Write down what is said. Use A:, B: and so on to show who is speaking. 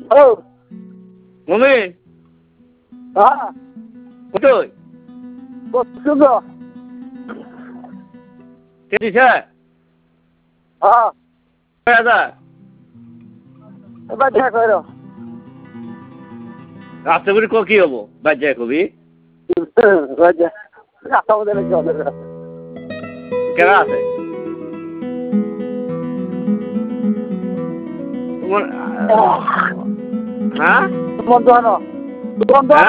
A: ও
B: mummy
A: হ্যাঁ
B: কোথায়
A: বসুন
B: কে দিছে
A: হ্যাঁ
B: 6,000
A: এবার দেখা করো
B: রাস্তা করে কি হবো বাজ্যা কবি
A: রাস্তা মধ্যে চলে
B: কেনা আছে তোমার হ্যাঁ
A: বন্ধ হলো বন্ধ
B: হ্যাঁ